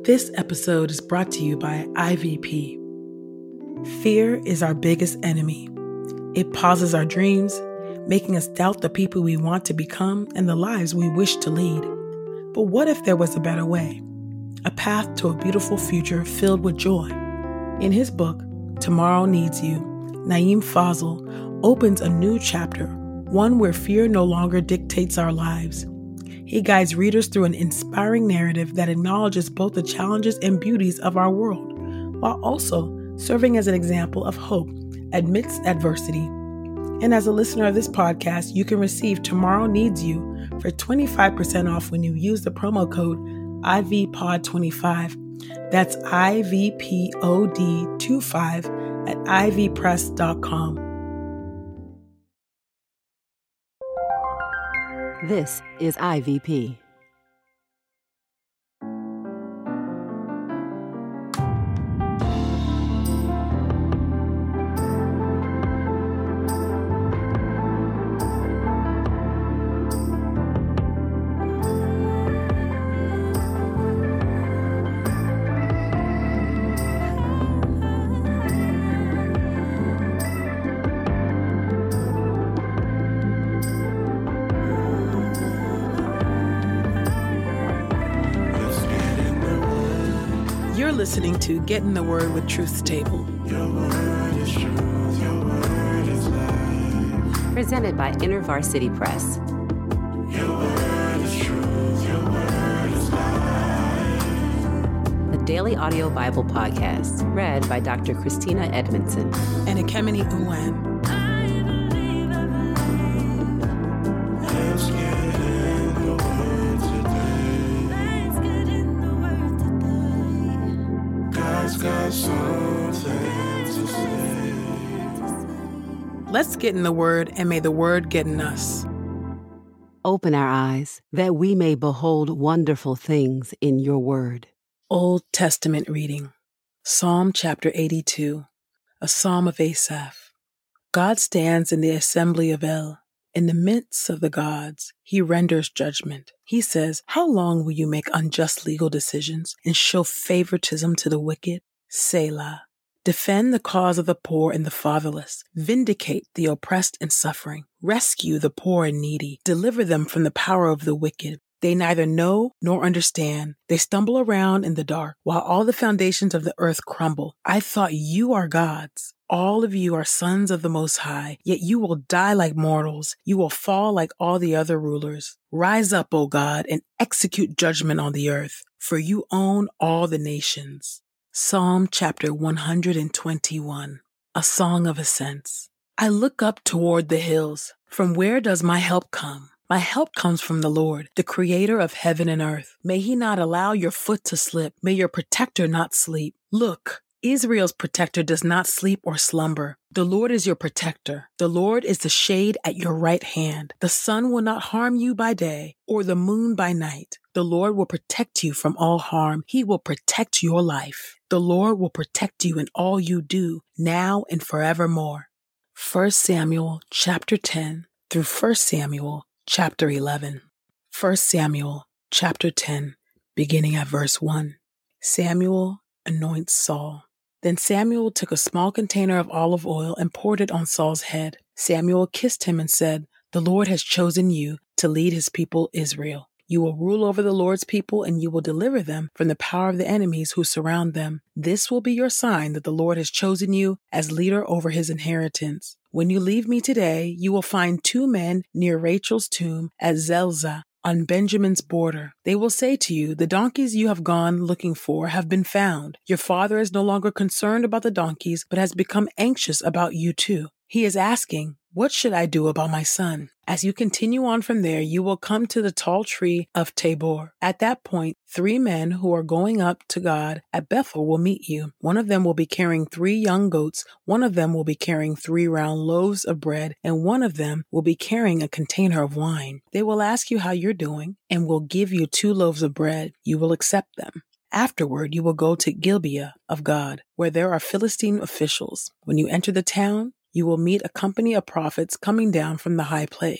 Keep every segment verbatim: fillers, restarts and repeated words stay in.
This episode is brought to you by I V P. Fear is our biggest enemy. It pauses our dreams, making us doubt the people we want to become and the lives we wish to lead. But what if there was a better way? A path to a beautiful future filled with joy. In his book, Tomorrow Needs You, Naeem Fazal opens a new chapter, one where fear no longer dictates our lives. He guides readers through an inspiring narrative that acknowledges both the challenges and beauties of our world, while also serving as an example of hope amidst adversity. And as a listener of this podcast, you can receive Tomorrow Needs You for twenty-five percent off when you use the promo code I V P O D twenty-five. That's I V P O D twenty-five at I V press dot com. This is I V P. You're listening to Get in the Word with Truth's Table. Your word is truth, your word is life. Presented by InterVarsity Press. Your word is truth, your word is life. The Daily Audio Bible Podcast, read by Doctor Christina Edmondson. And Ekemini Uwan. Let's get in the word today. God's got something to say. Let's get in the Word, and may the Word get in us. Open our eyes that we may behold wonderful things in your word. Old Testament reading. Psalm chapter eighty-two, a psalm of Asaph. God stands in the assembly of El. In the midst of the gods, he renders judgment. He says, how long will you make unjust legal decisions and show favoritism to the wicked? Selah. Defend the cause of the poor and the fatherless. Vindicate the oppressed and suffering. Rescue the poor and needy. Deliver them from the power of the wicked. They neither know nor understand. They stumble around in the dark while all the foundations of the earth crumble. I thought you are gods. All of you are sons of the Most High, yet you will die like mortals. You will fall like all the other rulers. Rise up, O God, and execute judgment on the earth, for you own all the nations. Psalm chapter one hundred twenty-one, a song of ascents. I look up toward the hills. From where does my help come? My help comes from the Lord, the creator of heaven and earth. May he not allow your foot to slip. May your protector not sleep. Look, Israel's protector does not sleep or slumber. The Lord is your protector. The Lord is the shade at your right hand. The sun will not harm you by day, or the moon by night. The Lord will protect you from all harm. He will protect your life. The Lord will protect you in all you do, now and forevermore. First Samuel chapter ten through First Samuel chapter eleven. First Samuel chapter ten, beginning at verse one. Samuel anoints Saul. Then Samuel took a small container of olive oil and poured it on Saul's head. Samuel kissed him and said, the Lord has chosen you to lead his people Israel. You will rule over the Lord's people, and you will deliver them from the power of the enemies who surround them. This will be your sign that the Lord has chosen you as leader over his inheritance. When you leave me today, you will find two men near Rachel's tomb at Zelzah on Benjamin's border. They will say to you, the donkeys you have gone looking for have been found. Your father is no longer concerned about the donkeys, but has become anxious about you too. He is asking, what should I do about my son? As you continue on from there, you will come to the tall tree of Tabor. At that point, three men who are going up to God at Bethel will meet you. One of them will be carrying three young goats, one of them will be carrying three round loaves of bread, and one of them will be carrying a container of wine. They will ask you how you're doing and will give you two loaves of bread. You will accept them. Afterward, you will go to Gibeah of God, where there are Philistine officials. When you enter the town, you will meet a company of prophets coming down from the high place.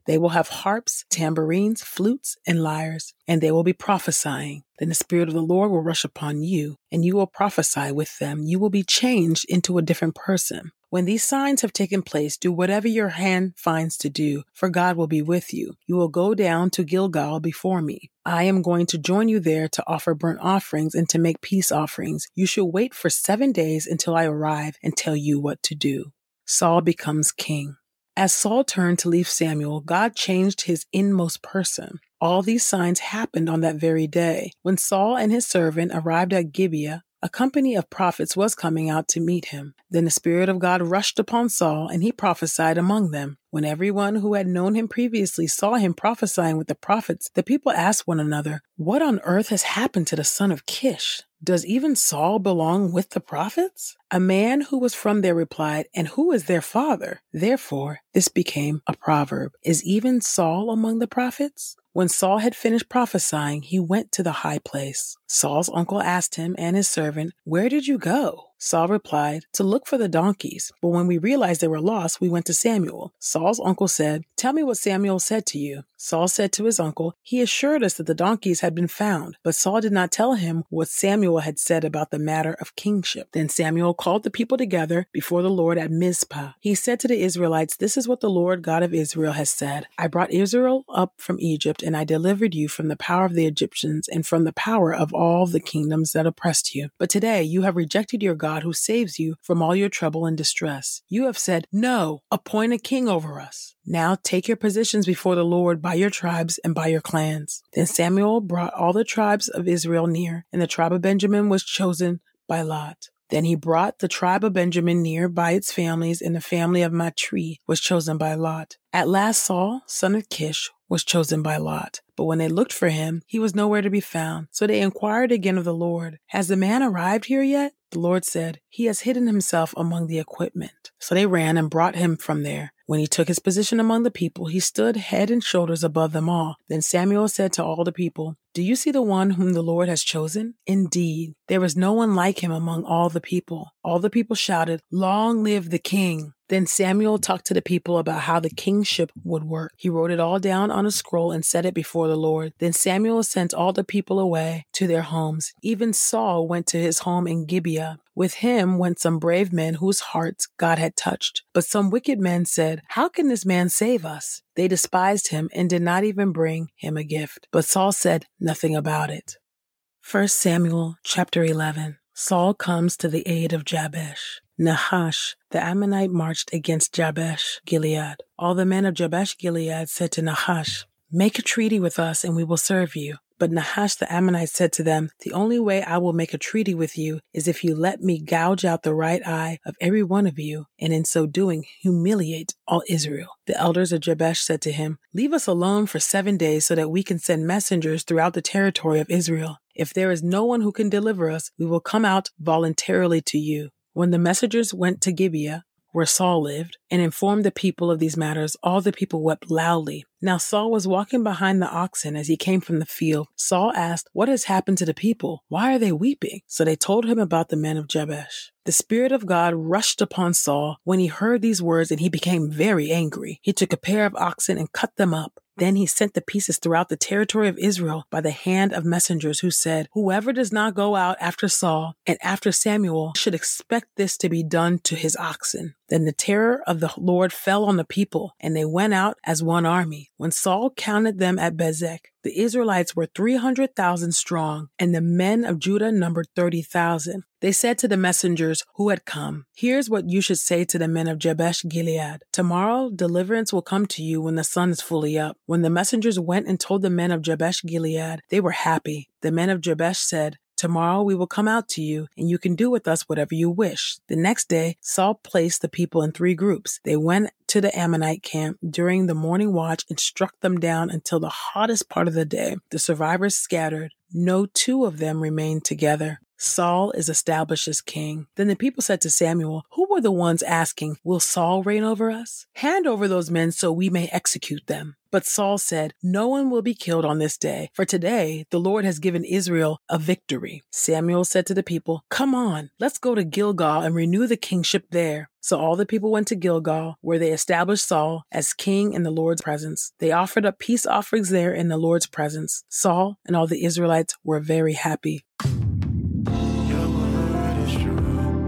They will have harps, tambourines, flutes, and lyres, and they will be prophesying. Then the Spirit of the Lord will rush upon you, and you will prophesy with them. You will be changed into a different person. When these signs have taken place, do whatever your hand finds to do, for God will be with you. You will go down to Gilgal before me. I am going to join you there to offer burnt offerings and to make peace offerings. You shall wait for seven days until I arrive and tell you what to do. Saul becomes king. As Saul turned to leave Samuel, God changed his inmost person. All these signs happened on that very day. When Saul and his servant arrived at Gibeah, a company of prophets was coming out to meet him. Then the Spirit of God rushed upon Saul, and he prophesied among them. When everyone who had known him previously saw him prophesying with the prophets, the people asked one another, "What on earth has happened to the son of Kish? Does even Saul belong with the prophets?" A man who was from there replied, "And who is their father?" Therefore, this became a proverb. Is even Saul among the prophets? When Saul had finished prophesying, he went to the high place. Saul's uncle asked him and his servant, "Where did you go?" Saul replied, "To look for the donkeys. But when we realized they were lost, we went to Samuel." Saul's uncle said, "Tell me what Samuel said to you." Saul said to his uncle, "He assured us that the donkeys had been found." But Saul did not tell him what Samuel had said about the matter of kingship. Then Samuel called the people together before the Lord at Mizpah. He said to the Israelites, "This is what the Lord God of Israel has said. I brought Israel up from Egypt, and I delivered you from the power of the Egyptians and from the power of all the kingdoms that oppressed you. But today you have rejected your God who saves you from all your trouble and distress. You have said, 'No, appoint a king over us.' Now take your positions before the Lord by your tribes and by your clans." Then Samuel brought all the tribes of Israel near, and the tribe of Benjamin was chosen by Lot. Then he brought the tribe of Benjamin near by its families, and the family of Matri was chosen by Lot. At last Saul, son of Kish, was chosen by Lot. But when they looked for him, he was nowhere to be found. So they inquired again of the Lord, "Has the man arrived here yet?" The Lord said, "He has hidden himself among the equipment." So they ran and brought him from there. When he took his position among the people, he stood head and shoulders above them all. Then Samuel said to all the people, "Do you see the one whom the Lord has chosen? Indeed, there is no one like him among all the people." All the people shouted, "Long live the king!" Then Samuel talked to the people about how the kingship would work. He wrote it all down on a scroll and set it before the Lord. Then Samuel sent all the people away to their homes. Even Saul went to his home in Gibeah. With him went some brave men whose hearts God had touched. But some wicked men said, "How can this man save us?" They despised him and did not even bring him a gift. But Saul said nothing about it. First Samuel chapter eleven. Saul comes to the aid of Jabesh. Nahash, the Ammonite, marched against Jabesh Gilead. All the men of Jabesh Gilead said to Nahash, "Make a treaty with us and we will serve you." But Nahash the Ammonite said to them, "The only way I will make a treaty with you is if you let me gouge out the right eye of every one of you, and in so doing humiliate all Israel." The elders of Jabesh said to him, "Leave us alone for seven days so that we can send messengers throughout the territory of Israel. If there is no one who can deliver us, we will come out voluntarily to you." When the messengers went to Gibeah, where Saul lived, and informed the people of these matters, all the people wept loudly. Now Saul was walking behind the oxen as he came from the field. Saul asked, "What has happened to the people? Why are they weeping?" So they told him about the men of Jabesh. The Spirit of God rushed upon Saul when he heard these words, and he became very angry. He took a pair of oxen and cut them up. Then he sent the pieces throughout the territory of Israel by the hand of messengers who said, "Whoever does not go out after Saul and after Samuel should expect this to be done to his oxen." Then the terror of the Lord fell on the people, and they went out as one army. When Saul counted them at Bezek, the Israelites were three hundred thousand strong, and the men of Judah numbered thirty thousand. They said to the messengers who had come, "Here's what you should say to the men of Jabesh Gilead. Tomorrow deliverance will come to you when the sun is fully up." When the messengers went and told the men of Jabesh Gilead, they were happy. The men of Jabesh said, "Tomorrow we will come out to you, and you can do with us whatever you wish." The next day, Saul placed the people in three groups. They went to the Ammonite camp during the morning watch and struck them down until the hottest part of the day. The survivors scattered. No two of them remained together. Saul is established as king. Then the people said to Samuel, "Who were the ones asking, 'Will Saul reign over us?' Hand over those men so we may execute them." But Saul said, "No one will be killed on this day, for today the Lord has given Israel a victory." Samuel said to the people, "Come on, let's go to Gilgal and renew the kingship there." So all the people went to Gilgal, where they established Saul as king in the Lord's presence. They offered up peace offerings there in the Lord's presence. Saul and all the Israelites were very happy. Your word is true.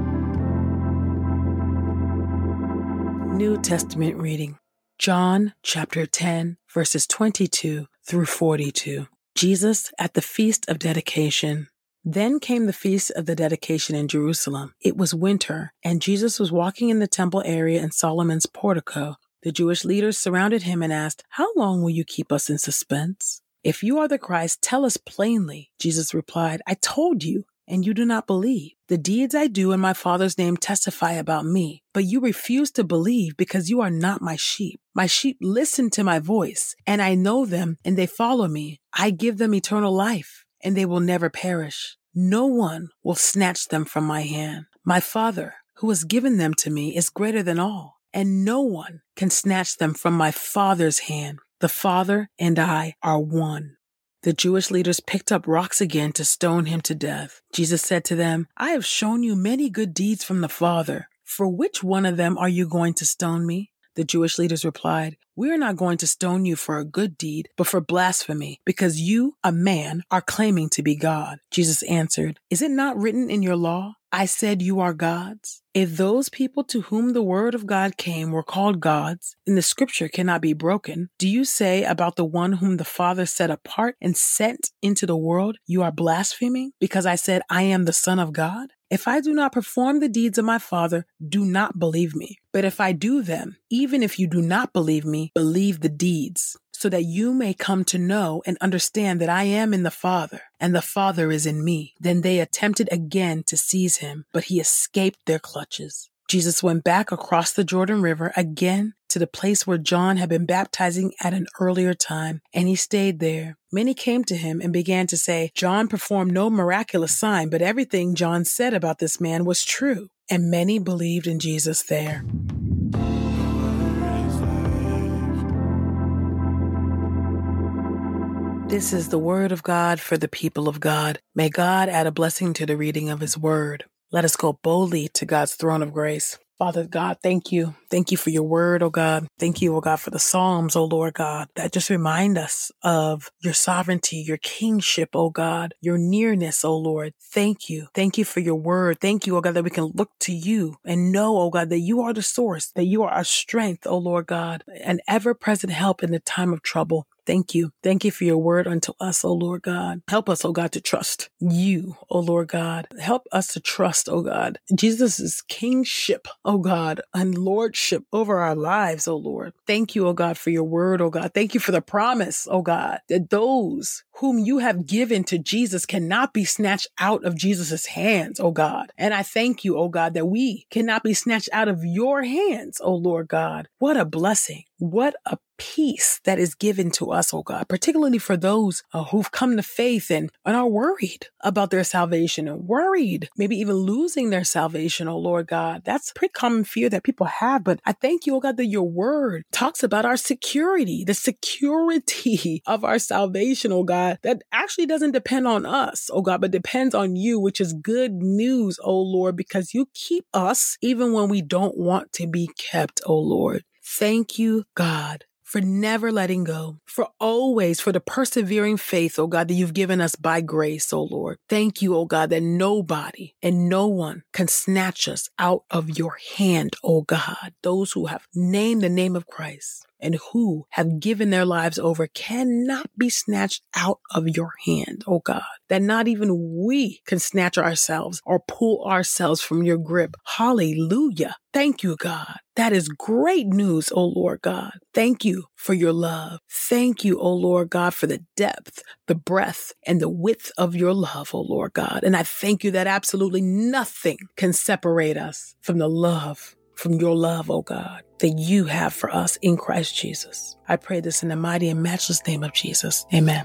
New Testament reading. John chapter ten, verses twenty-two through forty-two. Jesus at the Feast of Dedication. Then came the Feast of the Dedication in Jerusalem. It was winter, and Jesus was walking in the temple area in Solomon's portico. The Jewish leaders surrounded him and asked, "How long will you keep us in suspense? If you are the Christ, tell us plainly." Jesus replied, "I told you, and you do not believe. The deeds I do in my Father's name testify about me, but you refuse to believe because you are not my sheep. My sheep listen to my voice, and I know them, and they follow me. I give them eternal life, and they will never perish. No one will snatch them from my hand. My Father, who has given them to me, is greater than all, and no one can snatch them from my Father's hand. The Father and I are one." The Jewish leaders picked up rocks again to stone him to death. Jesus said to them, "I have shown you many good deeds from the Father. For which one of them are you going to stone me?" The Jewish leaders replied, "We are not going to stone you for a good deed, but for blasphemy, because you, a man, are claiming to be God." Jesus answered, "Is it not written in your law, 'I said you are gods'? If those people to whom the word of God came were called gods, then the scripture cannot be broken. Do you say about the one whom the Father set apart and sent into the world, 'You are blaspheming,' because I said I am the Son of God? If I do not perform the deeds of my Father, do not believe me. But if I do them, even if you do not believe me, believe the deeds, so that you may come to know and understand that I am in the Father, and the Father is in me." Then they attempted again to seize him, but he escaped their clutches. Jesus went back across the Jordan River again to the place where John had been baptizing at an earlier time, and he stayed there. Many came to him and began to say, "John performed no miraculous sign, but everything John said about this man was true." And many believed in Jesus there. This is the word of God for the people of God. May God add a blessing to the reading of his word. Let us go boldly to God's throne of grace. Father God, thank you. Thank you for your word, oh God. Thank you, oh God, for the Psalms, oh Lord God, that just remind us of your sovereignty, your kingship, oh God, your nearness, oh Lord. Thank you. Thank you for your word. Thank you, oh God, that we can look to you and know, oh God, that you are the source, that you are our strength, oh Lord God, an ever-present help in the time of trouble. Thank you. Thank you for your word unto us, O Lord God. Help us, O God, to trust you, O Lord God. Help us to trust, O God, Jesus' kingship, O God, and lordship over our lives, O Lord. Thank you, O God, for your word, O God. Thank you for the promise, O God, that those whom you have given to Jesus cannot be snatched out of Jesus' hands, O God. And I thank you, O God, that we cannot be snatched out of your hands, O Lord God. What a blessing. What a peace that is given to us, oh God, particularly for those uh, who've come to faith and, and are worried about their salvation and worried, maybe even losing their salvation, oh Lord God. That's a pretty common fear that people have, but I thank you, oh God, that your word talks about our security, the security of our salvation, oh God, that actually doesn't depend on us, oh God, but depends on you, which is good news, oh Lord, because you keep us even when we don't want to be kept, oh Lord. Thank you, God, for never letting go, for always, for the persevering faith, oh God, that you've given us by grace, oh Lord. Thank you, oh God, that nobody and no one can snatch us out of your hand, oh God. Those who have named the name of Christ and who have given their lives over cannot be snatched out of your hand, oh God. That not even we can snatch ourselves or pull ourselves from your grip. Hallelujah. Thank you, God. That is great news, oh Lord God. Thank you for your love. Thank you, oh Lord God, for the depth, the breadth, and the width of your love, oh Lord God. And I thank you that absolutely nothing can separate us from the love, from your love, oh God, that you have for us in Christ Jesus. I pray this in the mighty and matchless name of Jesus. Amen.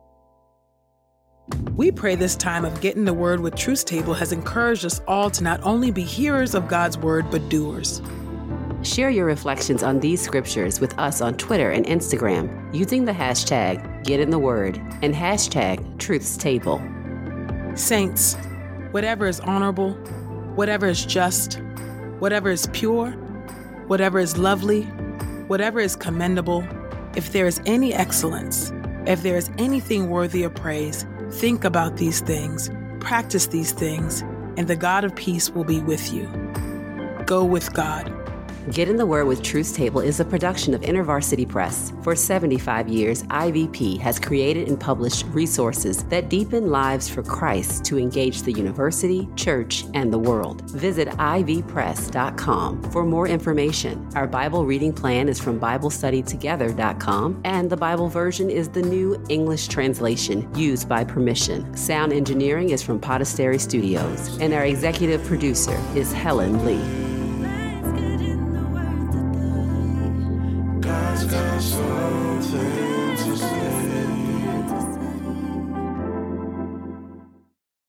We pray this time of Getting the Word with Truth Table has encouraged us all to not only be hearers of God's word, but doers. Share your reflections on these scriptures with us on Twitter and Instagram using the hashtag GetInTheWord and hashtag TruthsTable. Saints, whatever is honorable, whatever is just, Whatever is pure, whatever is lovely, whatever is commendable, if there is any excellence, if there is anything worthy of praise, think about these things, practice these things, and the God of peace will be with you. Go with God. Get in the Word with Truth's Table is a production of InterVarsity Press. For seventy-five years, I V P has created and published resources that deepen lives for Christ to engage the university, church, and the world. Visit I V press dot com for more information. Our Bible reading plan is from Bible Study Together dot com, and the Bible version is the New English Translation used by permission. Sound engineering is from Podastery Studios, and our executive producer is Helen Lee.